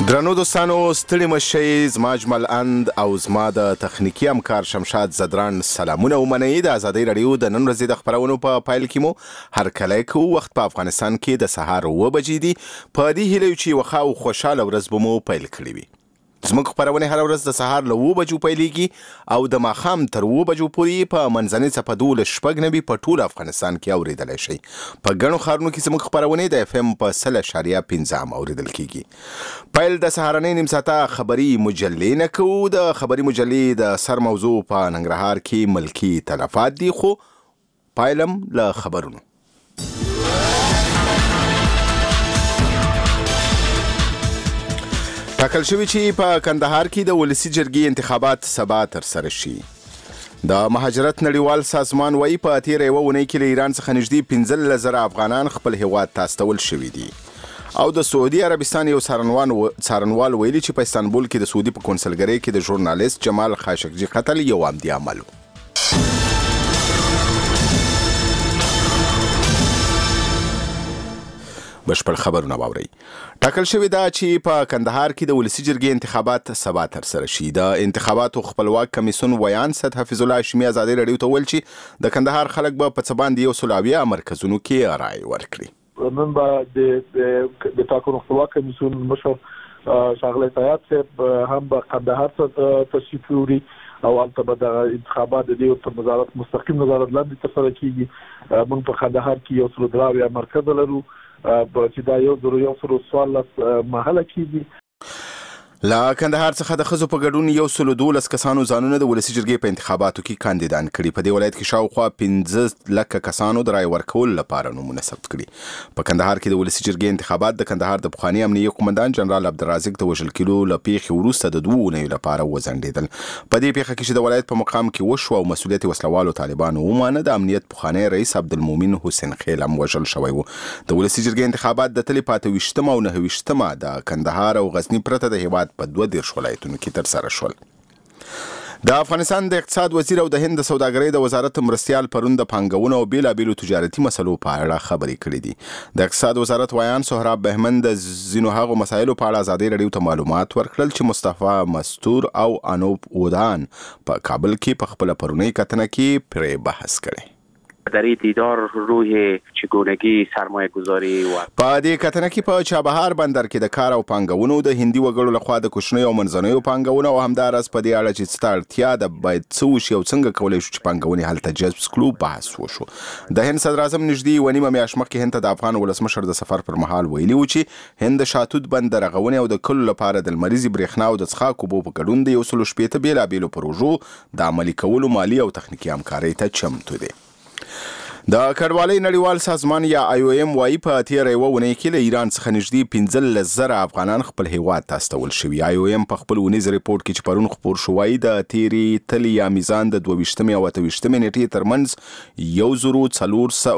درنو دوستانو ستړي مشئ زما اجمل اند او زما د تخنیکی همکار شمشاد زدران سلامونه ومنئ. د ازادۍ رادیو د نن ورځې د خبرونو په پایل کې مو هرکلی کوو. وخت په افغانستان کې د سهار 9 بجې دي. په دې هیله چې یوه ښه او خوشحاله ورځ به مو پیل کړې وي. زموږ خپرونې هره ورځ د سهار له 9 بجو پیلېږي او د ماښام تر 9 بجو پورې په منځنۍ څپه 12 په ټول افغانستان کې اورېدلی شئ. په ګڼو ښارونو کې زموږ خپرونې د FM په 100.5 اورېدل کېږي. پیل د سهارنۍ نیم ساعته خبري مجلې نه کوو. د خبري مجلې د سر موضوع په ننګرهار کې ملکي تلفات دي، خو پایلم له خبرونو. ټاکل شوي چې په کندهار کې د ولسي جرګې انتخابات سبا ترسره شي. د مهاجرت نړیوال سازمان وایي په تېره یوه اونۍ کې له ایران څخه نږدې 15,000 افغانان خپل هیواد ته استول شوي دي. او د سعودي عربستان یو څارنوال ویلي چې په استانبول کې د سعودي په کونسلګرۍ کې د ژورنالیست جمال خاشقجي قتل یو عمدي عمل و. بشپړ خبرونه واورئ. ټاکل شوې ده چې په کندهار کې د ولسي جرګې انتخابات سبا ترسره شي. د انتخاباتو خپلواک کمیسیون ویان سید حفیظ الله هاشمي ازادۍ رادیو ته وویل چې د کندهار خلک به په څه باندې 100 مرکزونو کې رایې ورکړي. نن به د ټاکنو خپلواک کمیسیون مشر ښاغلی سیاد صاحب هم به کندهار ته تشریف وړي او هلته به د انتخابات د دې تر نظارت مستقیم نظارت لاندې ترسره کیږي. موږ په کندهار کې 103 مرکز لرو چې دا 114 محله کیږي. لا کندهار څخه د ښځو په ګډون 112 کسانو ځانونه د ولسي جرګې په انتخاباتو کې کاندیدان کړي. په دې ولایت کې شاوخوا 15 لکه کسانو د رای ورکولو لپاره نومونه ثبت کړي. په کندهار کې د ولسي جرګې انتخابات د کندهار د پخواني امنیه قومندان جنرال عبدالرازق د وژل کېدو له پیښې وروسته د 2 اونیو لپاره وځنډېدل. په دې پیښه کې چې د ولایت په مقام کې وشو او مسؤلیت وسلوالو طالبانو ومانه، د امنیت پخوانی رئیس عبدالمؤمن حسین خیل هم وژل شوی و. د ولسي جرګې انتخابات د تلې په 28 او 29 د کندهار او غزني پرته د هیواد په 22 ولایتونو کې ترسره شول. د افغانستان د اقتصاد وزیر او د هند د سوداګرۍ د وزارت مرستیال پرون د پانګونو او بیلابیلو تجارتي مسلو په اړه خبرې کړې دي. د اقتصاد وزارت ویان سهراب بهمن د ځینو هغو مسایلو په اړه ازادۍ رادیو ته معلومات ورکړل چې مصطفی مستور او انوپ اودان په کابل کې په خپله پرونۍ کتنه کې پرې بحث کړی. در این دیدار روی چگونگی سرمایه گذاری و په دې کتنه کې په چابهار بندر کې د کار او پانګونو د هندي وګړو لخوا د کوچنیو او منځنیو پانګونو او همداراز په دې اړه چې څه اړتیا ده باید څه وشي او څنګه کولی شو چې پانګونې هلته جذب کړو بحث وشو. د هند صدر اعظم نږدې 1 نیمه میاشت مخکې هند ته د افغان ولسمشر د سفر پر مهال ویلي و چې هند د شاتوت بند د رغونې او د کلو لپاره د لمریزې برېښنا او د څښاک اوبو په ګډون د 160 بیلابیلو پروژو د عملي کولو مالي او تخنیکي همکارۍ ته چمتو دی. د کډوالۍ نړیوال سازمان یا IOM وایي په تېره یوه اونۍ کې له ایران څخه نږدې 15,000 افغانان خپل هیواد ته استول شوي. IOM په خپل اونیز ریپورټ کې چې پرون خپور شو وایي د تېرې تلې یا میزان د 22 او 28 نیټې ترمنځ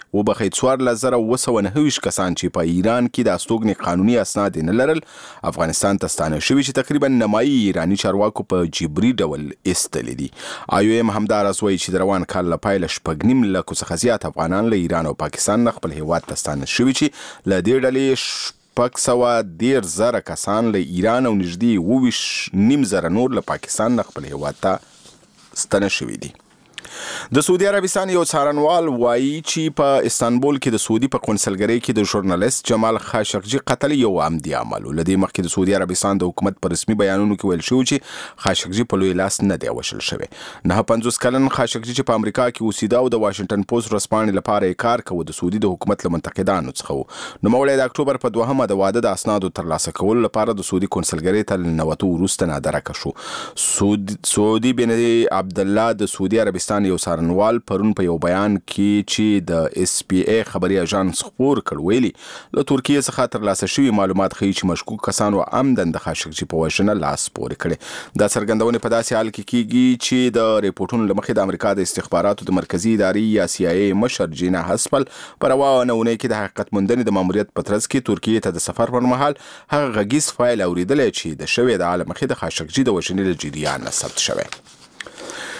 14,999 کسان چې په ایران کې د استوګنې قانوني اسناد نه لرل افغانستان ته ستانه شوي چې تقریبا نیمایي ایراني چارواکو په جبري ډول ایستلي دي. IOM همداراز وایي چې د روان کال له پیله 2.5 لکو څخه زیات افغانان له ایران او پاکستان نه خپل هیواد ته ستانه شوي چې له دې ډلې 610,000 کسان له ایران او نږدې 29,000 نور له پاکستان نه خپل هیواد ته ستانه شوي دي. د سعودي عربستان یو څارنوال وایي چې په استانبول کې د سعودي په کونسلګرۍ کې د ژورنالیست جمال خاشقجي قتل یو عمدي عمل و. له دې مخکې د سعودي عربستان د حکومت په رسمي بیانونو کې ویل شوي چې خاشقجي په لوی لاس نه دی وژل شوی. 59 کلن خاشقجي چې په امریکا کې اوسېده او د واشنګټن پوسټ ورځپاڼې لپاره یې کار کوه د سعودي د حکومت له منتقدانو څخه و. نوموړی د اکتوبر په 2 د واده د اسنادو ترلاسه کولو لپاره د سعودي کونسلګرۍ ته له ننوتو وروسته نادرکه شو. سعودي بن عبدالله د سعودي عربستان یو څارنوال پرون په یو بیان کې چې د SPA خبري اژانس خپور کړ ویلي له ترکیې څخه ترلاسه شوي معلومات ښیي چې مشکوک کسانو عمدن د خاشقجي په وژنه لاس پورې کړی. دا څرګندونې په داسې حال کې کیږي چې د ریپورټونو له مخې د امریکا د استخباراتو د مرکزي ادارې یا CIA مشر جینا هسپل په روانه اونۍ کې د حقیقت موندنې د ماموریت په ترڅ کې ترکیې ته د سفر پر مهال هغه غږیز فایل اورېدلی چې د شوې د عالم مخې د خاشقجي د وژنې له جریان نه ثبت شوی.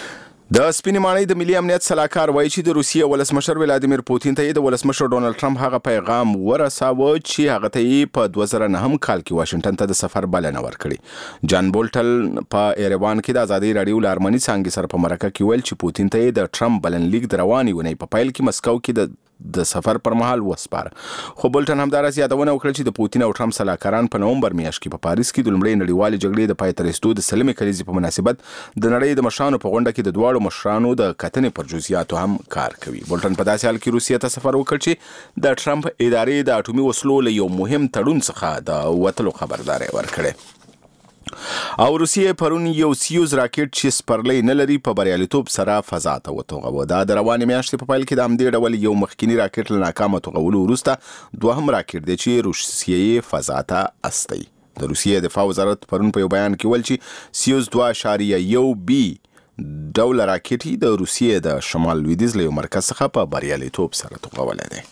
د سپینې ماڼۍ د ملي امنیت سلاکار وایي چې د روسیې ولسمشر ولادیمیر پوتین ته د ولسمشر ډونالد ټرمپ هغه پیغام ورساوه چې هغه ته په 2009 کال کې واشنگټن ته د سفر بلنه ورکړي. جان بولټل په ایروان کې د ازادي رادیو لارمني څنګه سره په مرکه کې ویل چې پوتین ته د ټرمپ بلنلیک د رواني ونی په پیل کې مسکو کې د سفر پر مهال وسپاره. خو بولټن همدارس یادونه وکړه چې د پوتین او ټرمپ سلاکاران په نومبر میاشت کې په پاریس کې د لومړۍ نړیوالې جګړې د پای ته رسیدو د سلمې کلیزې په مناسبت د نړۍ د مشرانو په غونډه کې د دواړو مشرانو د کتنې پر جزئیاتو هم کار کوي. بولټن په داسې حال کې روسیې ته سفر وکړ چې د ټرمپ ادارې د اټومي وسلو له یو مهم تړون څخه د وتلو خبرداري ورکړه. او روسیې پرون یو سیوز راکټ چې سپرلۍ نه لري په بریالیتوب سره فضا ته وتوغه. دا د روانې میاشتې په پیل کې د همدې ډول یو مخکینی راکټ له ناکامه توغولو وروسته دوهم راکټ دی چې روسیې فضا ته استی. د روسیې دفاع وزارت پرون په یو بیان کې ویل چې سیوز 2.1 بی ډول راکټ د روسیې د شمال لویدیځ له مرکز څخه په بریالیتوب سره توغول دی.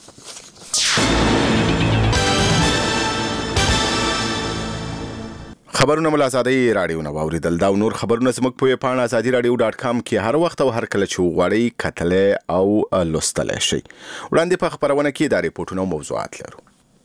خبرونه مل ازادي رادیو نو اوریدل دا نور خبرونه زموږ په پاڼه azadi-radio.com کې هر وخت او هر کله چې وغواړئ کتل او لوستل شي. وړاندې په خبرونه کې دا ریپورتونه او موضوعات لرو.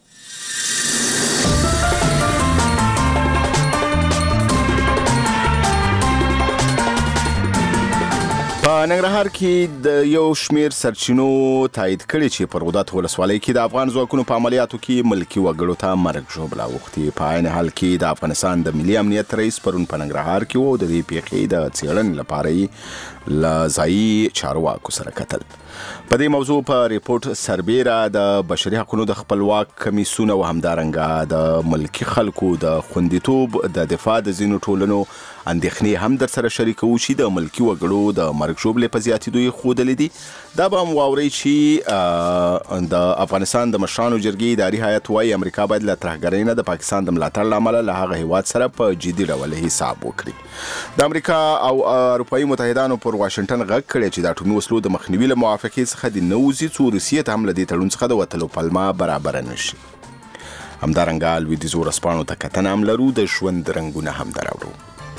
په ننګرهار کې د یو شمیر سرچینو تایید کړي چې په رودات ولسوالۍ کې د افغان ځواکونو په عملیاتو کې ملکی وګړو ته مرګ ژوبله اوښتې. په عین حال کې د افغانستان د ملي امنیت رئیس پرون په ننګرهار کې و د دې پیښې د څېړنې لپاره یې له ځایي چارواکو سره کتل. په دې موضوع په ریپورت سربیره د بشري حقوقو د خپلواک کمیسیون او همدارنګه د ملکی خلکو د خوندیتوب د دفاع د ځینو ټولنو اندېښنې هم در سره شریکو چې د ملکی وګړو د مرګ ژوبلې په زیاتېدو یې ښودلې دي. دا به هم واورئ چې د افغانستان د مشرانو جرګې اداري هیئت وایي امریکا باید له ترهګرۍ نه د پاکستان د ملاتړ له امله له هغه هیواد سره په جدي ډول حساب وکړي. د امریکا او اروپایي متحدانو پر واشنګټن غږ کړی چې د اټومي وسلو د مخنیوي له موافقې څخه د نوځي څو روسیې ته هم له دې تړون څخه د وتلو پلمه برابر نشي. همدارنګه لویدیځو ورځپاڼو ته کتنه هم لرو. د ژوند رنګونه هم دراوړو.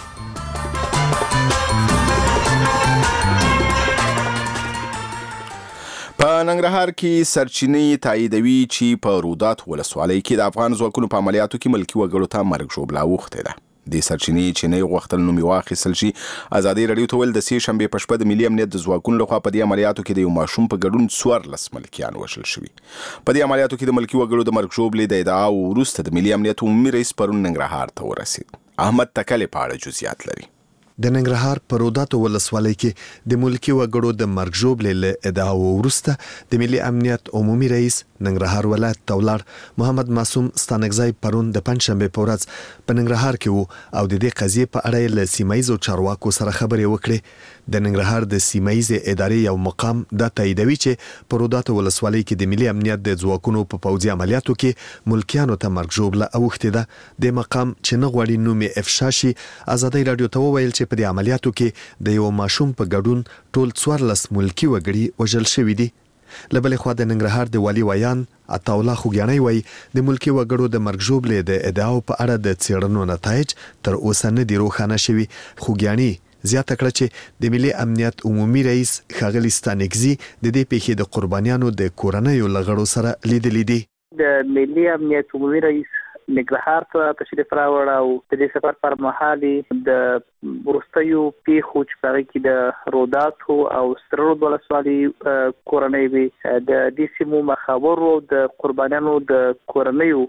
په ننګرهار کې سرچینې تاییدوي چې په رودات ولسوالۍ کې د افغان ځواکونو په عملیاتو کې ملکی وګړو ته مرګ ژوبله اوښتې ده. د سرچینې چې نه غوښتل نوم واخیستل شي. ازادي رادیو ته ویل د سې شنبې په شپه د ملي امنیت د ځواکونو لخوا په دې عملیاتو کې د یو ماشوم په ګډون 14 ملکیان وژل شوي. په دې عملیاتو کې د ملکی وګړو د مرګ ژوبلې د ادعا وروسته د ملي امنیت عمومي رئیس پرون ننګرهار ته ورسید. احمد تکلې په اړه جزئیات لري. د ننګرهار په رودات ولسوالۍ کې د ملکی وګړو د مرګ ژوبلې له ادعا وروسته د ملي امنیت عمومي رئیس ننګرهار ولایت ته ولاړ. محمد معصوم ستانکزی پرون د پنځشنبې په ورځ په ننګرهار کې وو او د دې قضیې په اړه له سیمایزو چارواکو سره خبرې وکړې. د ننګرهار د سیمایزې ادارې یو مقام دا تاییدوي چې په رودات ولسوالۍ کې د ملي امنیت د ځواکونو په پوځي عملیاتو کې ملکیانو ته مرګ ژوبله اوښتې ده. د مقام چې نه غواړي نوم یې افشا شي ازادي رادیو ته وویل چې په دې عملیاتو کې د یو ماشوم په ګډون ټول 14 ملکی وګړي وژل شوي دي. له بلې خوا د ننګرهار د والي ویان عطاالله خوګیاڼی وایي د ملکی وګړو د مرګ ژوبلې د ادعاو په اړه د څېړنو نتایج تر اوسه نه دي روښانه شوي. خوګیاڼي زیاته کړه چې د ملي امنیت عمومي رئیس ښاغلي ستانکزي د دې پیښې د قربانیانو د کورنیو له غړو سره لیدلي دي. د ملي امنیت عمومي رئیس ننګرهار ته تشریف راوړ او د دې سفر پر مهال د وروستیو پیښو چې په هغه کې د رودات او سرود ولسوالۍ کورنۍ وي د دې سیمو مخاورو د قربانیانو د کورنیو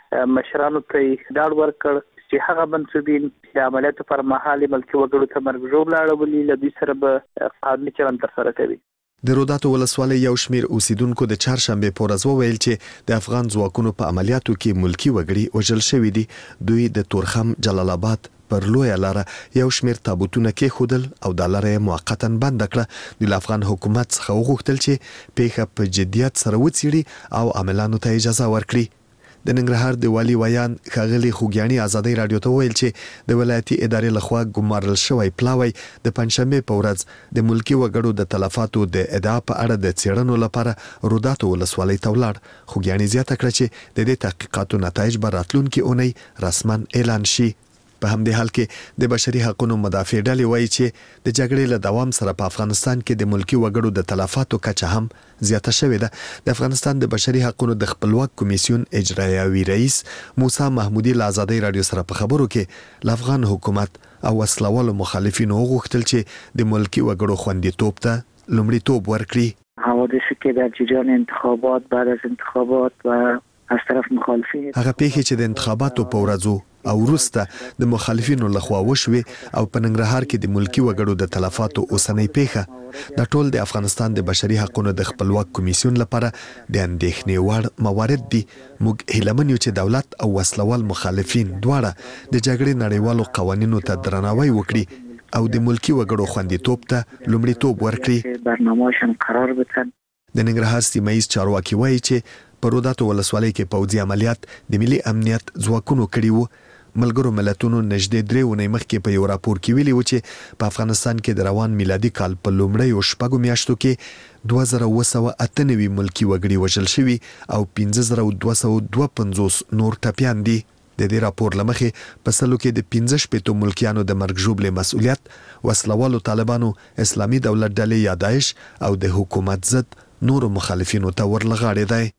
مشرانو ته ډاډ ورکړ چې هغه منسوبین د عملیاتو پر مهال ملکی وګړو ته مرګ ژوبله اړولي له دوی سره به قانوني چلند ترسره کوي. د رودات ولسوالۍ یو شمیر اوسیدونکو د چهارشنبې په ورځ وویل چې د افغان ځواکونو په عملیاتو کې ملکی وګړي وژل شوي دي. دوی د تورخم جلال آباد پر لویه لاره یو شمیر تابوتونه کېښودل او دا لاره یې موقتا بنده کړه. دوی له افغان حکومت څخه وغوښتل چې پیښه په جدیت سره وڅېړي او عاملانو ته اجازه ورکړي. د ننګرهار د والي ویان ښاغلي خوګیاڼي ازادي رادیو ته ویل چې د ولایتي ادارې لخوا ګمارل شوی پلاوی د پنځشنبې په ورځ د ملکی وګړو د تلفاتو د ادعا په اړه د څېړنو لپاره رودات ولسوالۍ ته ولاړ. خوګیاڼي زیاته کړه چې د دې تحقیقاتو نتایج به راتلونکې اونۍ رسما اعلان شي. په همدې حال کې د بشري حقوقو مدافع ډلې وایي چې د جګړې له دوام سره په افغانستان کې د ملکی وګړو د تلفاتو کچه هم زیاته شوې ده. د افغانستان د بشري حقوقو د خپلواک کمیسیون اجرایوي رئیس موسی محمودي له آزادۍ رادیو سره په خبرو کې ل افغان حکومت او وسلوالو مخالفینو غوښتل چې د ملکی وګړو خوندیتوب ته لومړیتوب ورکړي. حوادثی که در جریان انتخابات بعد از انتخابات و از طرف مخالفین هغه پیښې چې د انتخاباتو په ورځو او وروسته د مخالفینو لخوا وشوې او په ننګرهار کې د ملکی وګړو د تلفاتو اوسنۍ پیښه د ټول د افغانستان د بشري حقوقو د خپلواک کمیسیون لپاره د اندېښنې وړ موارد دي. موږ هیله یو چې دولت او وسلوال مخالفین دواړه د جګړې نړیوالو قوانینو ته درناوی وکړي او د ملکی وګړو خوندیتوب ته لومړیتوب ورکړي. برنامه‌شان قرار بدن. د ننګرهار سیمه ییز چارواکي وایي چې په روداتو ولسوالۍ کې پوځي عملیات د ملي امنیت ځواکونو کړي وو. ملګرو ملتونو نږدې 3 اونۍ مخکې په یو راپور کې ویلي و چې په افغانستان کې د روان میلادي کال په لومړیو 6 میاشتو کې 2298 ملکی وګړي وژل شوي او 15252 نور ټپیان دي. د دې راپور لمخې په سلو کې د 15 ملکیانو د مرګ ژوبلې مسؤلیت وسلوالو طالبانو اسلامي دولت ډلې یا داعش او د حکومت ضد نور مخالفینو ته ورلغاړي دی.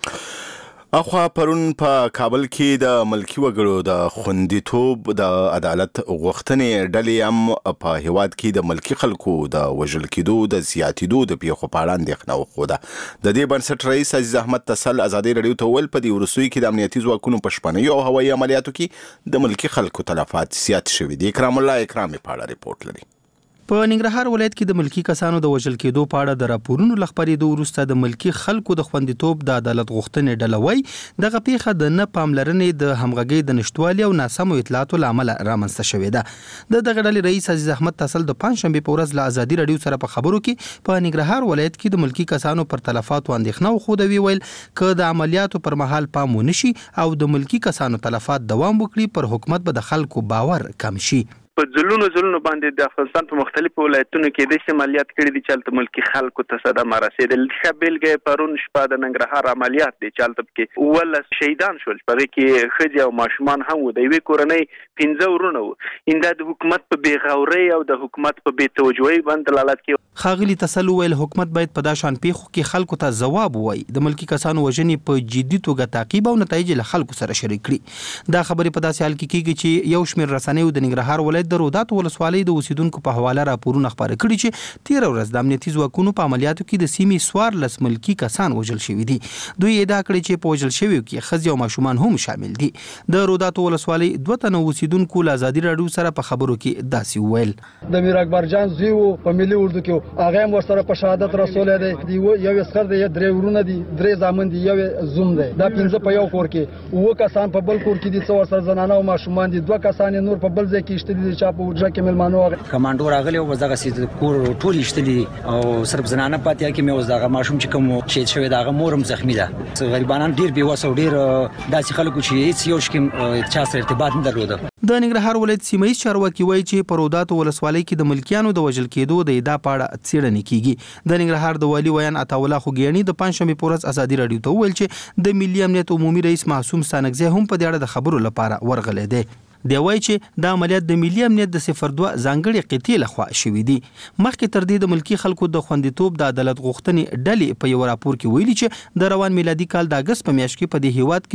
اخوا پرون په کابل کې د ملکی وګړو د خوندیتوب د عدالت غوښتنې ډلې هم په هیواد کې د ملکی خلکو د وژل کېدو د زیاتېدو د پیښو په اړه اندېښنه وښوده. د دې بنسټ رئیس عزیز احمد تسل ازادي رادیو ته وویل په دې وروستیو کې د امنیتي ځواکونو په شپنیو او هوایي عملیاتو کې د ملکی خلکو تلفات زیات شوي دي. اکرام الله اکرامي په اړه ریپورت لري. په ننګرهار ولایت کې د ملکی کسانو د وژل کېدو په اړه د راپورونو لخبرېدو وروسته د ملکی خلکو د خوندیتوب د عدالت غوښتنې ډله وایي دغه پیښه د نه پاملرنې د همغږۍ د نشټوالي او ناسمو اطلاعاتو له امله رامنځته شوې ده. د دغه ډلې رئیس عزیز احمد تسل د پنځشنبې په ورځ له ازادي رادیو سره په خبرو کې په ننګرهار ولایت کې د ملکی کسانو پر تلفاتو اندېښنه وښوده. ویل که د عملیاتو پر مهال پام ونشي او د ملکی کسانو تلفات دوام وکړي پر حکومت به د خلکو باور کم شي. په ځلونو باندې د افغانستان په مختلفو ولایتونو کې د عملیات کړي دي چې ملکی خلکو ته صدمه رسیدل. شبلګه پرون شپه د ننګرهار عملیات دي چې کې ول شهیدان شول. په کې خځې او ماشومان هم و. د یوې کورنۍ 15 ورونه و. انده د حکومت په بیغوري او د حکومت په بې توجهي باندې دلالت کوي. خاغلی تسل ویل حکومت باید په داشان پیښو کې خلکو ته ځواب ووایي. د ملکی کسانو وژنې په جدي توګه تعقیب او نتایج له خلکو سره شریک کړي. دا خبرې په داسې حال کې کیږي چې یو شمېر رسنیو د ننګرهار ولایت د روداتو ولسوالۍ د اوسیدونکو په حواله راپورونه خپاره کړي چې 13 ورځ د امنیتي ځواکونو په عملیاتو کې د سیمې 14 ملکی کسان وژل شوي دي. دوی ادعا کړې چې په وژل شویو کې ښځې او ماشومان هم شامل دي. د روداتو ولسوالۍ 2 تنه اوسیدونکو له ازادي رادیو سره په خبرو کې داسې وویل. د میر اکبر جان زوی په ملي اردو کې هغه هم ورسره په شهادت رسولې دی. یو اسخر دی، 3 ورونه دي، 3 زامن دي، یو زوم دی. دا 15 په یو کور کې، 2 کسان په بل کور کې دي، 4 سره زنانه او ماشومان دي، 2 کسان نور په بل ځای کې شته دي چې په وجه کې ملمانو کمانډو راغلی او زغه سید کور ټول شتلی او صرف زنانه پاتیا کې مې وزغه ماشوم چې کوم چې شوی داغه مورم زخمی ده. غریبانان ډیر بي وسو ډیر داسې خلکو چې هیڅ یو شکم چا سره ارتباط نه درلوده. د ننګرهار ولایت سیمه ییز چارواکي وایي چې په روداتو ولسوالۍ کې د ملکیانو د وژل کېدو د ادعا په اړه څېړنې کیږي. د ننګرهار د والي ویان عطاالله خوګیاني د پنځشنبې په ورځ ازادي رادیو ته وویل چې د ملي امنیت عمومي رئیس معصوم ستانکزی هم په دې اړه د خبرو لپاره ورغلی دی. دی وایي چې د عملیات د ملي امنیت د 02 ځانګړي قطعې لخوا شوي دي. مخکې تر دې د ملکی خلکو د خوندیتوب د عدالت غوښتنې ډلې په یو راپور کې ویلي چې د روان میلادي کال د اگست په میاشت کې په دې هیواد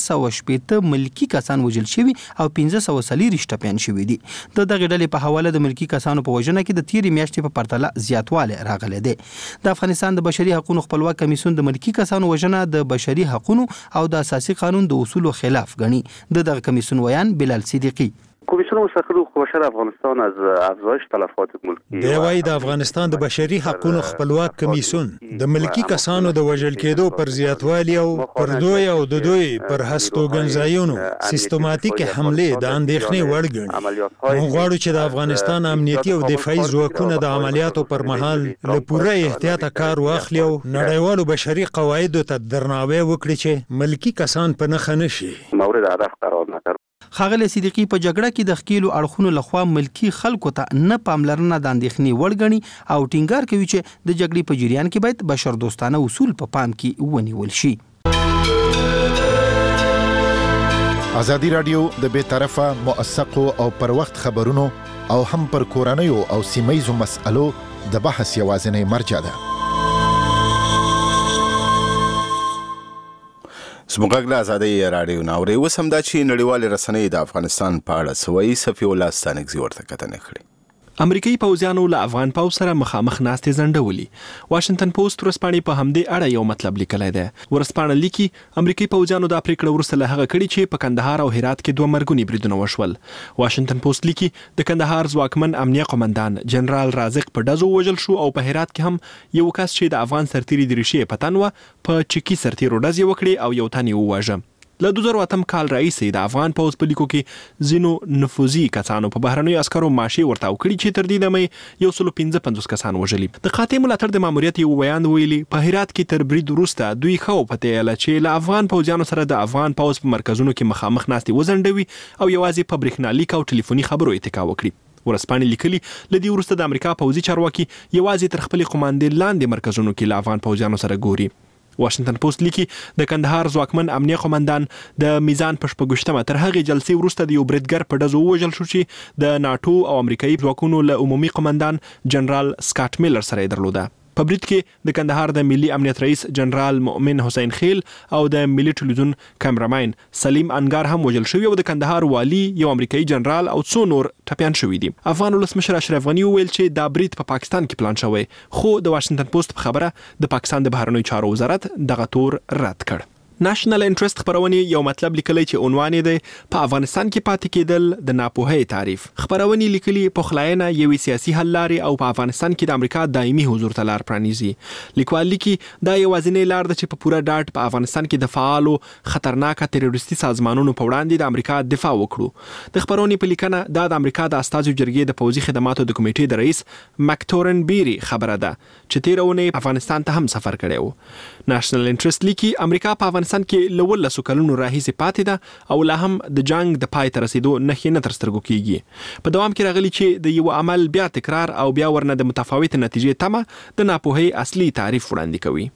کې 280 ملکی کسان وژل شوي او 1540 ټپیان شوي دي. د دغه ډلې په حواله د ملکی کسانو په وژنه کې د تیرې میاشتې په پرتله زیاتوالی راغلی دی. د افغانستان د بشري حقوقو خپلواک کمیسیون د ملکی کسانو وژنه د بشري حقوقو او د اساسي قانون د اصولو خلاف ګڼي. دغه کمیسیون ویان بلال صدیقی کمیسیون مستقل حقوق بشر افغانستان از افزایش تلفات ملکی دی وايي د افغانستان د بشري حقوقو خپلواک کمیسیون د ملکی کسانو د وژل کېدو پر زیاتوالي او پر دوی او د دوی پر هستوګنځایونو سیستماتیک حمله د اندېښنې وړ ګڼي. موږ غواړو چې د افغانستان امنیتي او دفاعي ځواکونه د عملیاتو پر مهال له پوره احتیاط کار واخلي او نړیوالو بشري قواعدو ته درناوی وکړي چې ملکی کسان په نښه نشي. مورد هدف قرار نکړي. خاغلی صدیقی په جګړه کې د خکیلو اړخونو لخوا ملکی خلکو ته نه پاملرنه د اندېښنې وړ ګڼي او ټینګار کوي چې د جګړې په جریان کې باید بشردوستانه اصول په پام کې ونیول شي. ازادي رادیو د بې طرفه موثقو او پر وخت خبرونو او هم پر کورنیو او سیمایزو مسألو د بحث یوازینی مرجع ده. زموږ له ازادي رادیو ناوړي وسم دا چې نړیوال رسنۍ د افغانستان په اړه سوي صفي الله ستانکزي ورته کتنه کړې. امریکایي پوځیانو له افغان پوځ سره مخامخ ناستې زندولې. واشنگټن پوسټ ورسپانې په همدې اړه یو مطلب لیکلی دی. ورسپانه لیکي امریکایي پوځیانو دا پریکړه وروسته له هغه کړې چې په کندهار او هرات کې 2 مرګوني بریدونه وشول. واشنگټن پوسټ لیکي د کندهار ځواکمن امنیه قومندان جنرال رازق په ډزو وژل شو او په هرات کې هم یو کس چې د افغان سرتیري دریشي په تن و په چکی سرتیرو ډزې وکړې او یو تن یې وواژه. له 2008 کال راهیسې د افغان پوځ په لیکو کې ځینو نفوذي کسانو په بهرنیو عسکرو ماشي ورتاو کړي چې تر دې دمه 155 کسان وژلي. د قاطع ملاتړ د ماموریت یو بیان ویلي په هرات کې تر برید وروسته دوی خو پته یاله چې له افغان پوځیانو سره د افغان پوځ په مرکزونو کې مخامخ ناستې وزندوي او یوازې په برېښنالیک او ټلیفوني خبرو اتکا وکړي. ورسپانې لیکلي لدی وروسته د امریکا پوځي چارواکي یوازې تر خپل قوماندې لاندې مرکزونو کې له افغان پوځیانو سره ګوري. واشنگټن پوسټ لیکي د کندهار ځواکمن امنیه قومندان د میزان په 8 تر هغې جلسې وروسته د یو بریدګر په ډزو ووژل شو چې د ناتو او امریکایي ځواکونو له عمومي قومندان جنرال سکاټ میلر سره درلوده. په برید کې د کندهار د ملي امنیت رئیس جنرال مؤمن حسین خیل او د ملي ټلویزیون کیمرامین سلیم انګار هم وژل شوی او د کندهار والی یو امریکایي جنرال او څو نور ټپیان شوی دي. افغان ولسمشر اشرف غنی ویل چې دا برید په پاکستان کې پلان شوی، خو د واشنگټن پوسټ په خبره د پاکستان د بهرنیو چارو وزارت دغه تور رد کړ. ناشنل انټرست خبرونې یو مطلب لیکلی چې عنوان یې دی په افغانستان کې پاتې کېدل د ناپوهۍ تعریف. خبرونې لیکلي پخلاینه یوې سیاسي حل لارې او په افغانستان کې د امریکا دایمي حضور ته لار پرانیزي. لیکوال لیکي دا یوازینۍ لار ده چې په پوره ډاډ په افغانستان کې د فعالو خطرناکه تروریستي سازمانونو په وړاندې د امریکا دفاع وکړو. د خبرونې په لیکنه دا د امریکا د استازو جرګې د پوځي خدماتو د کمیټې د رئیس مکتورن بیری خبره ده چې تیر اونۍ افغانستان ته هم سفر کړی و. ناشنل انټرست لیکي امریکا په افغانستان کې له 19 کلونو راهیسې پاتې ده او لا هم د جنگ د پای ته رسیدو نښې نه تر سترګو کیږي. په دوام کې راغلي چې د یو عمل بیا تکرار او بیا ورنه د متفاوت نتیجې تمه د ناپوهۍ اصلي تعریف وړاندې کوي.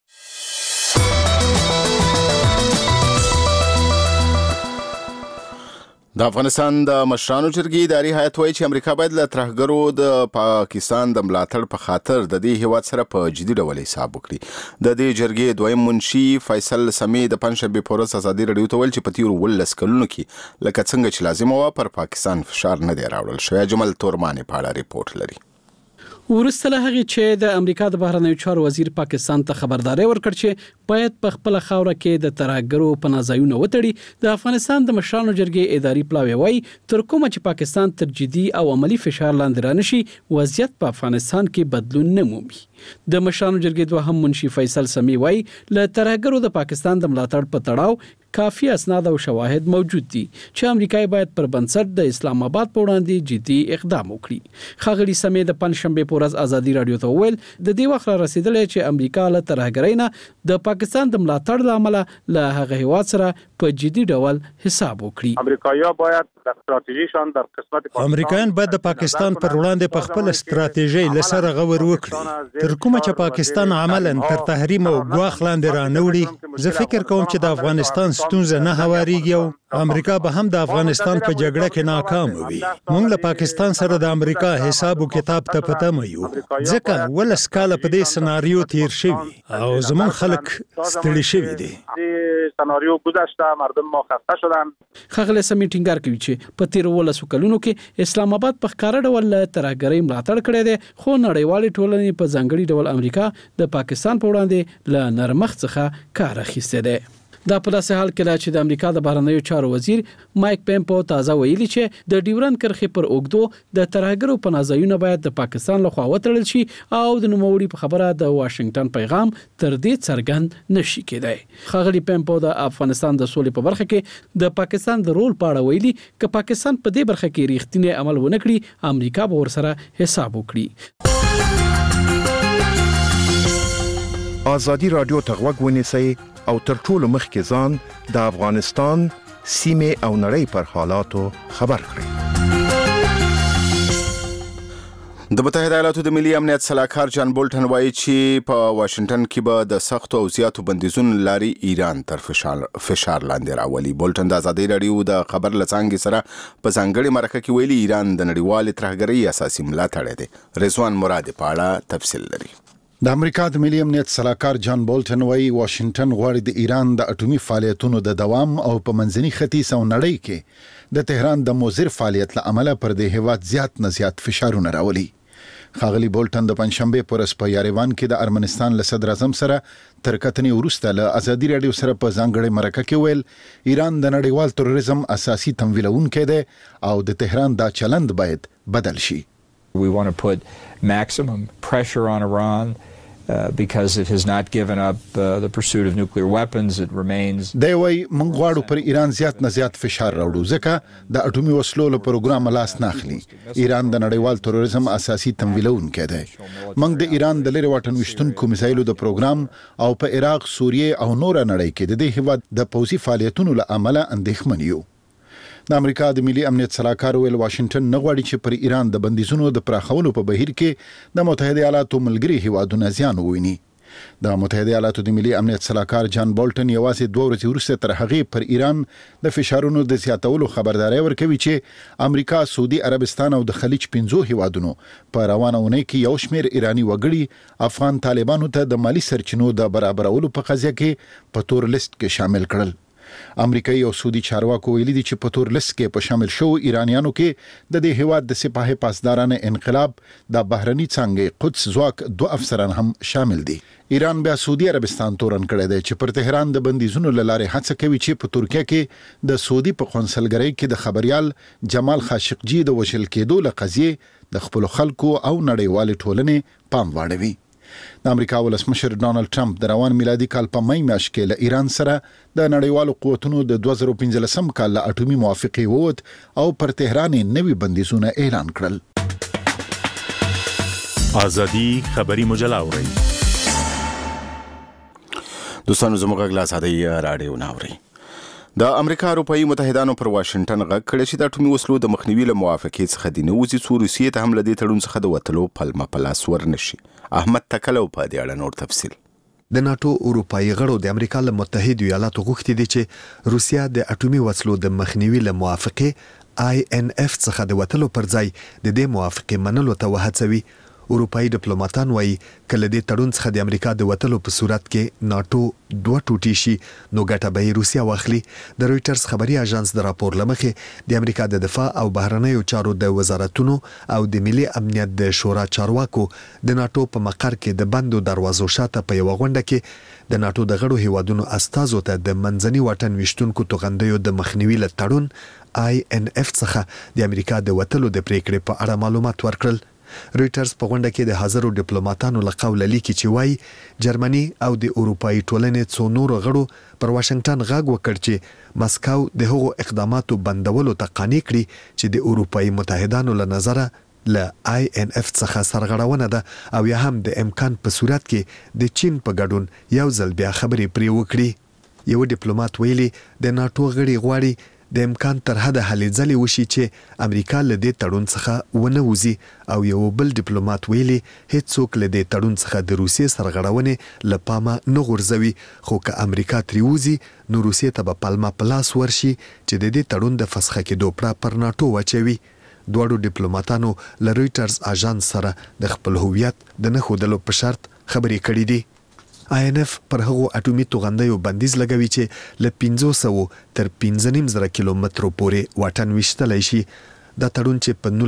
د افغانستان د مشرانو جرګې اداري هیئت وایي چې امریکا باید له ترهګرو د پاکستان د ملاتړ په خاطر د دې هیواد سره په جدي ډول حساب وکړي. د دې جرګې دویم منشي فیصل سمي د پنځشنبې په ورځ ازادي رادیو ته ویل چې په تیرو 19 کلونو کې لکه څنګه چې لازم و پر پاکستان فشار نه دی راوړل شوی. جمال تورمانې په اړه ریپورت لري. ورسته له هغې چې د امریکا د بهرنیو چارو وزیر پاکستان ته خبرداري ورکړ چې باید په خپل خاوره کې د ترهګرو پناه ځایونه وتړي، د افغانستان د مشرانو جرګې اداري پلاوی وایي تر کومه چې پاکستان تر جدي او عملی فشار لاندې رانشي وضعیت په افغانستان کې بدلون نه مومي. د مشرانو جرګې دوهم منشي فیصل سمي وایي له ترهګرو د پاکستان د ملاتړ په تړاو کافي اسناد او شواهد موجود دي چې امریکای باید پر بنسټ د اسلام آباد په وړاندې جدي اقدام وکړي. ښاغلي سمي د پنځشنبې په ورځ ازادي رادیو ته وویل د دې وخت را رسیدلی چې امریکا له ترهګرۍ نه د پاکستان د ملاتړ له امله له هغه هیواد سره په جدي ډول حساب وکړي. امریکایان باید د استراتیژیشان در قسمت امریکایان باید د پاکستان پر وړاندې په خپل استراتیژي لسره غور وکړي. تر کومه چې پاکستان عملاً تر تحریم او ګواښ لاندې رانوړي، زه فکر کوم چې د افغانستان ستونزه نه هواريږي او امریکا به هم د افغانستان په جګړه کې ناکام وي. موږ له پاکستان سره د امریکا حساب او کتاب ته پته یو، ځکه ولس کاله په دې سناریو تیر شوی او زمون خلک ستړي شوي دي. سناریو گذشته، مردم ما خسته شدن. خغله سمي ټینګار کوي چې په تیر 19 کلونو کې اسلام آباد په ښکارا ډول ترهګرۍ ملاتړ کړی دی، خو نړیوالې ټولنې په ځانګړي ډول امریکا د پاکستان په وړاندې له نرمښت څخه کار اخیستی دی. دا په داسې حال کې چې د امریکا د بهرنیو چارو وزیر مایک پمپو تازه ویلي چې د ډیورن کرښې پر اوږدو د ترهګرو پناه ځایونه باید د پاکستان لخوا وتړل شي او د نوموړي په خبره د واشنگټن پیغام تر دې څرګند نشي کېدای. ښاغلي پمپو د افغانستان د سولې په برخه کې د پاکستان د رول په اړه ویلي چې پاکستان په دې برخه کې ریښتینی عمل ونه کړي، امریکا به ورسره حساب وکړي. ازادي رادیو ته غوږ ونیسئ او تر ټولو مخکې ځان د افغانستان سیمې او نړۍ پر حالاتو خبر کړئ. د متحده ایالاتو د ملي امنیت صلاحکار جان بولټن وایي چې په واشنگټن کې به د سختو او زیاتو بندیزونو لاري ایران تر فشار لاندې راولي. بولټن د ازادي رادیو د خبر لڅانګې سره په ځانګړي مرکه کې ویلي ایران د نړیوال ترهګرۍ اساسي ملاتړی دی. رضوان مراد په اړه تفصیل لري. د امریکا د ملي امنیت صلاحکار جان بولټن وایي واشنگټن غواړي د ایران د اټومي فعالیتونو د دوام او په منځني ختیځ او نړۍ کې د تهران د مضر فعالیت له امله پر د هیواد زیات نه زیات فشارونه راولي. ښاغلي بولټن د پنځشنبه په ورځ په یاریوان کې د ارمنستان له صدر اعظم سره تر کتنې وروسته له ازادي رادیو سره په ځانګړي مرکه کې ویل ایران د نړیوال تروریزم اساسي تمویلونکی دی او د تهران دا چلند باید بدل شي. We want to put maximum pressure on Iran because it has not given up the pursuit of nuclear weapons. It remains. دی وای موږ غواړو پر ایران زیات نه زیات فشار راوړو ځکه د اټومي وسلو له پروګرام لاس نه اخلي. ایران د نړیوال تروریزم اساسي تمویلونکی دی. موږ د ایران د لري واټن وشتونکو میزایلو د پروګرام او په عراق، سوریه او نور نړۍ کې د دې هیواد د پوځي فعالیتونو له امله اندېښمن یو. د امریکا د ملي امنیت صلاحکار ویل واشنگټن نه غواړي چې پر ایران د بندیزونو د پراخولو په بهیر کې د متحده ایالاتو ملګري هیوادونه زیان وویني. د متحده ایالاتو د ملي امنیت صلاحکار جان بولټن یوازې 2 ورځې وروسته تر هغې پر ایران د فشارونو د زیاتولو خبرداري ورکوي چې امریکا، سعودي عربستان او د خلیج 5 هیوادونو په روانه اونۍ کې یو شمېر ایرانی وګړي افغان طالبانو ته د مالی سرچینو د برابرولو په قضیه کې په تور لیست کې شامل کړل. امریکایي او سعودي چارواکو ویلي دي چې په تور لیست کې په شامل شو ایرانیانو کې د دې هیواد د سپاه پاسدارانه انقلاب د بهرني څانګې قدس ځواک 2 افسران هم شامل دي. ایران بیا سعودي عربستان تورن کړی دی چې پر تهران د بندیزونو لاره هڅه کوي چې په ترکیه کې د سعودي په قونسلګرۍ کې د خبريال جمال خاشقجي د وژل کېدو له قضیې د خپل خلکو او نړیوال ټولنې پام واړوي. د امریکا ولسمشر ډانلډ ټرمپ د روان میلادي کال په مای میاشت کې له ایران سره د نړیوالو قوتونو د 2015 کال له اټومي موافقې ووت او پر تهران نوي بندیزونه اعلان کړل. ازادي خبري مجله اوري. دوستانو زموږ غږ له ازادي رادیو ناوري. د امریکا اروپאי متحدانو پر واشنگټن غږ کړی چې د اټومي وسلو د مخنیوي له موافقې څخه د نوځي څو روسیې ته هم له دې تړون څخه د وتلو پلمه په لاس ورنشي. احمد تکلو په دې اړه نور تفصیل. د ناتو اروپאי غړو د امریکا له متحده ایالاتو غوښتي دي چې روسیا د اټومي وسلو د مخنیوي له موافقې INF څخه د وتلو پر ځای د دې موافقې منلو ته وهڅوي. اروپאי ډیپلوماټان وایي کله د تړون څخه د امریکا د وتلو په صورت کې ناتو 2 ټوټې شي نو ګټه به روسیا واخلي. د رويټرز خبري اژانس د راپور لمخې د امریکا د دفاع او بهرنیو چارو د وزارتونو او د ملي امنیت د شورا چارواکو د ناتو په مقر کې د بندو دروازو شاته په یو غونډه کې د ناتو د غړو هیوادونو استازو ته د منځني واټن وشتونکو توغندیو د مخنیوي له تړون INF څخه د امریکا د وتلو د پریکړې په اړه معلومات ورکړل. رويټرز په غونډه کې د حاضرو ډیپلوماټانو له قوله لیکي چې وایي جرمني او د اروپאי ټولنې څو نور غړو پر واشنگټن غږ وکړ چې مسکو د هغو اقداماتو بندولو ته قانع کړي چې د اروپאי متحدانو له نظره له INF څخه سرغړونه ده او یا هم د امکان په صورت کې د چین په ګډون یو ځل بیا خبرې پرې وکړي. یو ډیپلوماټ ویلي د ناتو غړي غواړي د امکان تر حده هلې ځلې وشي چې امریکا له دې تړون څخه ونه وځي او یو بل ډیپلوماټ ویلي هیڅوک له دې تړون څخه د روسیې سرغړونې له پامه نه غورځوي خو که امریکا ترې وځي نو روسیې ته به پلمه په لاس ورشي چې د دې تړون د فسخه کېدو پړه پر ناتو واچوي. دواړو ډیپلوماټانو له رويټرز اژانس سره د خپل هویت د نه ښودلو په شرط خبرې کړې دي. INF پر هغو اټومي توغندیو بندیز لګوي چې له 500 تر 15,000 کیلومترو پورې واټن وشتلی شي. دا تړون چې په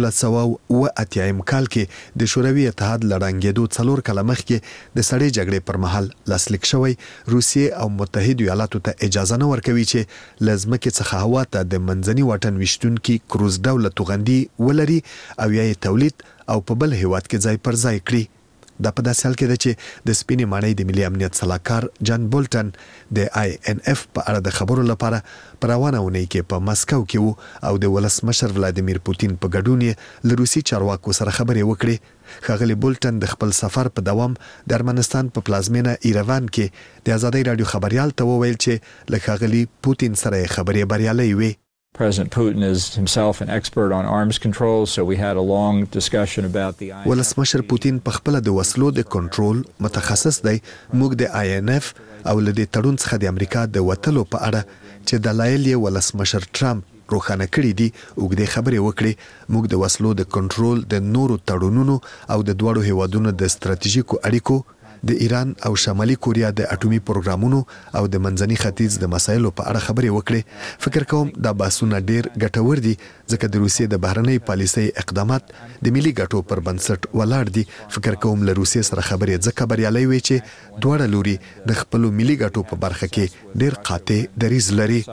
1980 کال کې د شوروي اتحاد لړنګېدو 4 کاله مخکې د سړې جګړې پر مهال لاسلیک شوی روسیې او متحده ایالاتو ته اجازه نه ورکوي چې له ځمکې څخه هوا ته د منځني واټن وشتونکي کروز ډوله توغندي ولري او یا یې تولید او په بل هیواد کې ځای پر ځای کړي. دا په داسې حال کې ده چې د سپینې ماڼۍ د ملي امنیت صلاحکار جان بولټن د INF په اړه د خبرو لپاره په روانه اونۍ کې په مسکو کې وو او د ولسمشر ولادیمیر پوتین په ګډون یې له روسي چارواکو سره خبرې وکړې. ښاغلي بولټن د خپل سفر په دوام د ارمنستان په پلازمینه ایروان کې د ازادي رادیو خبريال ته وویل چې له ښاغلي پوتین سره خبرې بریالۍ وي. President Putin is himself an expert on arms control, so we had a long discussion about the INF. ولسمشر پوتین په خپل د وسلو د کنټرول متخصص دی. موږ د INF او له دې تړون څخه د امریکا د وتلو په اړه چې دلایل یې ولسمشر ټرمپ روښانه کړي دي اوږدې خبرې وکړي. موږ د وسلو د کنټرول د نورو تړونونو او د دواړو هیوادونو د ستراتیژیکو اړیکو د ایران او شمالي کوریا د اټومي پروګرامونو او د منځني ختیځ د مسایلو په اړه خبرې وکړي. فکر کوم دا بحثونه ډیر ګټور دي ځکه د روسیې د بهرنۍ پالیسۍ اقدامات د ملي ګټو پر بنسټ ولاړ دي. فکر کوم له روسیې سره خبرې ځکه بریالۍ وي چې دواړه لوري د خپل ملي ګټو په برخه کې ډیر قاطع دریځ لري.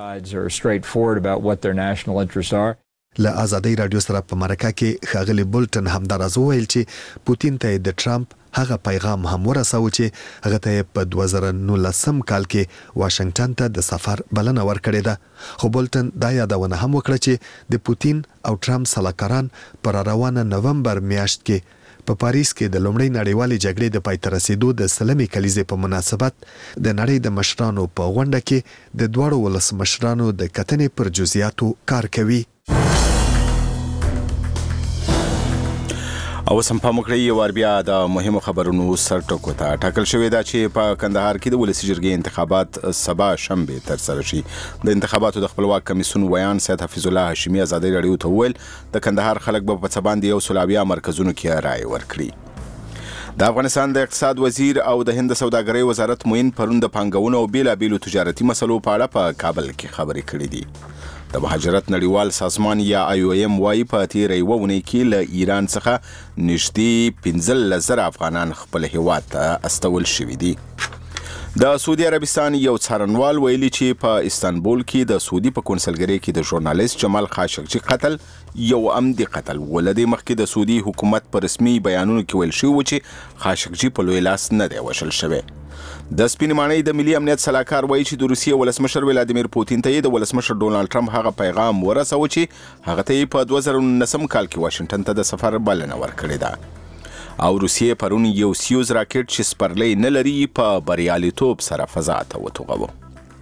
له آزادۍ رادیو سره په مرکه کې ښاغلي بولټن همداراز وویل چې پوتین ته د ټرمپ هغه پیغام هم ورساوه چې هغه ته په 2019 کال کې واشنگټن ته د سفر بلنه ورکړې ده. خو بولټن دا یادونه هم وکړه چې د پوتین او ټرمپ سلاکاران پر روانه نومبر میاشت کې په پاریس کې د لومړۍ نړیوالې جګړې د پای ته رسیدو د سلمې کلیزې په مناسبت د نړۍ د مشرانو په غونډه کې د دواړو ولسمشرانو د کتنې پر جزئیاتو کار کوي. او سم په مکړی یو ور بیا د مهمو خبرونو سر ټکو ته ټاکل شوې ده چې په کندهار کې د ولسی جرګې انتخابات سبا شنبه تر سره شي. د انتخاباتو د خپلواک کمیسیون ویان سید حفیظ الله هاشمی آزادۍ رادیو ته ویل د کندهار خلک به په څه باندې یو سلاویا مرکزونو کې رائے ورکړي. د افغانستان د اقتصاد وزیر او د هند سوداګرۍ وزارت موین پرون د پانګونو او بیلابیلو تجارتي مسلو په اړه په کابل کې خبرې کړې دي. د مهاجرت نړیوال سازمان یا IOM وايي په تیرې یوه اونۍ کې له ایران څخه نږدې 15,000 افغانان خپل هیواد ته استول شوي دي. د سعودي عربستان یو څارنوال ویلي چې په استانبول کې د سعودي په کونسلګرۍ کې د ژورنالیست جمال خاشقجي قتل یو عمدي قتل ولدي. مخکې د سعودي حکومت په رسمي بیانونو کې ویل شوی و چې خاشقجي په لوی لاس نه دی وشل شوی. د سپین ماڼۍ د ملي امنیت سلاکار وایي چې د روسیې ولسمشر ولادیمیر پوتین ته د ولسمشر ډونالد ټرمپ هغه پیغام ورساوه چې هغه ته په 2019 کال کې واشنگټن ته د سفر بلنه ورکړې ده. او روسیې پرون یو سیوز راکټ چې سپرلۍ نه لري په بریالیتوب سره فضا ته وتوغوه.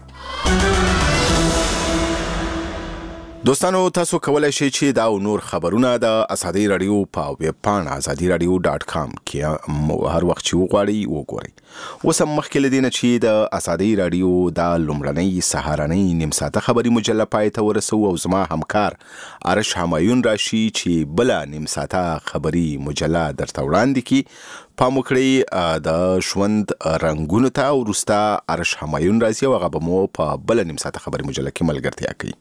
دوستانو تاسو کولای شئ چې دا او نور خبرونه د آزادۍ رادیو په ویب پاڼه azadiradio.com کې هر وخت چې وغواړئ وګورئ. اوس هم مخکې له دې نه چې د آزادۍ رادیو دا لومړنۍ سهارنۍ نیم ساعته خبري مجله پای ته ورسوو او زما همکار ارش همایون راشي چې بله نیم ساعته خبري مجله درته وړاندې کړي. پام وکړئ د ژوند رنګونو ته. وروسته ارش همایون راځي او هغه به مو په بله نیم ساعته خبري مجله کې ملګرتیا کوي.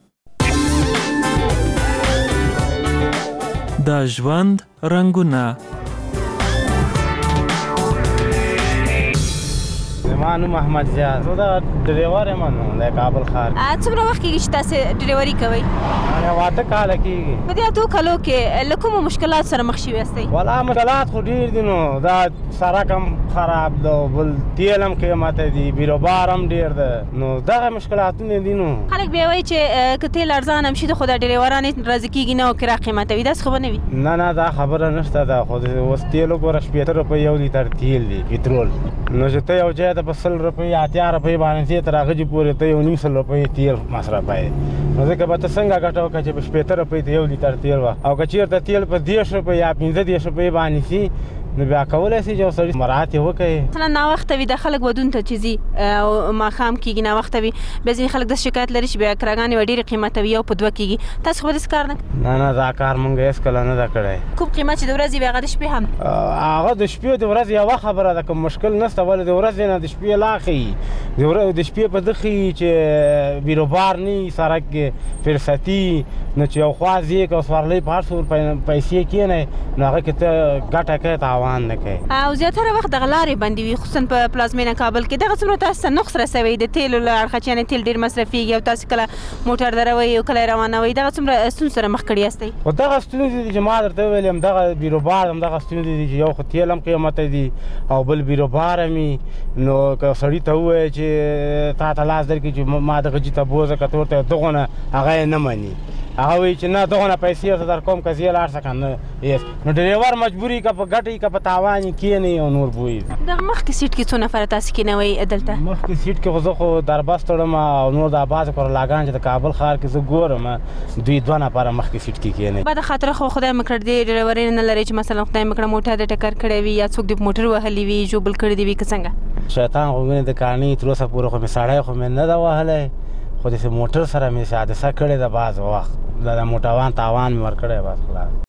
د ژوند رنګونه. زمانو محمد زیاد زه د ډریور یم د کابل ښار. څومره وخت کېږي چې تاسې ډریوري کوئ؟ واته کاله کېږي. په دې اتو کالو کې له کومو مشکلات سره مخ شوي یاستئ؟ والله مشکلات خو ډېر دي. نو دا سړک هم خراب ده، بل تیل هم قیمته دي، بیروبار هم ډېر ده. نو دغه مشکلاتونه دي. نو خلک بیا وایي چې که تیل ارزان هم شي د خو د ډریوران راضي کېږي نه او کرا قیمته وي. داسې خو به نه وي؟ نه دا خبره نشته ده. خو اوس تیل وګوره 80 روپۍ یو لیتر تیل دی پټرول. نو چې ته یو ځای ته په 100 روپۍ 80 روپۍ باندې ځې تر هغه پورې ته 19 روپۍ تیل مصرفوې. نو ځکه به ته څنګه ګټه وکړه چې په 80 روپۍ ته یو لیتر تیل وه او که چېرته تیل په 10 روپۍ یا 15 روپۍ باندې سي نو بیا کولی شي چې یو سړي مراعات یې وکړي. مثلا ناوخته وي د خلک ودون ته چې ځي او ماښام کېږي ناوخته وي، بیا ځینې خلک داسې شکایت لري چې بیا کراګانې به ډېرې قیمته وي، یو په 2 کېږي. تاسو خو به داسې کار نه؟ نه دا کار مونږ هېڅکله نه ده کړی. کوم قیمت چې د ورځې وي هغه د شپې هم؟ هغه د شپې د ورځې یوه خبره ده، کوم مشکل نشته. ولې د ورځې نه د شپې لا ښیي. د شپې په ده ښیي چې بیروبار نه وي، سړک کې فرصتي نو چې یو خوا ځې که سورلۍ په هر څور پیسې کښېنئ نو هغه کې ته ګټه کوې تاوان نه کوې. او زیاتره وخت دغه لارې بندې وي، خصوصا په پلازمینه کابل کې. دغه څومره تاسو ته نقص رسوي د تیلو له اړخه چې یعنې تیل ډېر مصرفېږي او تاسو کله موټر دروئ او کله یې روانوئ، دغه څومره ستونزو سره مخ کړي یاستئ؟ خو دغه ستونزې دي چې ما درته وویل یم، دغه بیروبار هم دغه ستونزې دي چې یو خو تیل هم قیمته دي او بل بیروبار هم وي. نو که سړي ته ووایې چې تا ته لاس درکړي چې ما دغه جي ته بوځه که ته ورته دغونه هغه یې نه مني. هغه وی چې نه دغه پیسې در کوم کزي لاړ سکنه یس نو ډرایور مجبوری کا په ګټي کا په تاوان کې نه او نور بوي د مخ کې سیټ کې څو نفر تاسو کې نه وي عدالت مخ کې سیټ کې خو در باس تړم او نور د آباد کور لاګان چې د کابل ښار کې زه ګورم دوی دوه نفر مخ کې سیټ کې نه بعد خاطر خو خدای مکړ دی ډرایور نه لري چې مثلا خدای مکړه موټر د ټکر کړی وي یا څوک د موټر وهلی وي جوبل کړی دی وي څنګه شیطان خو مې د کانی تر اوسه پورې خو مې ساړی خو مې نه دا وهلی خو د موټر سره مې حادثه کړې ده بعض وخت د موټاوان تاوان مې ورکړی بس خلاص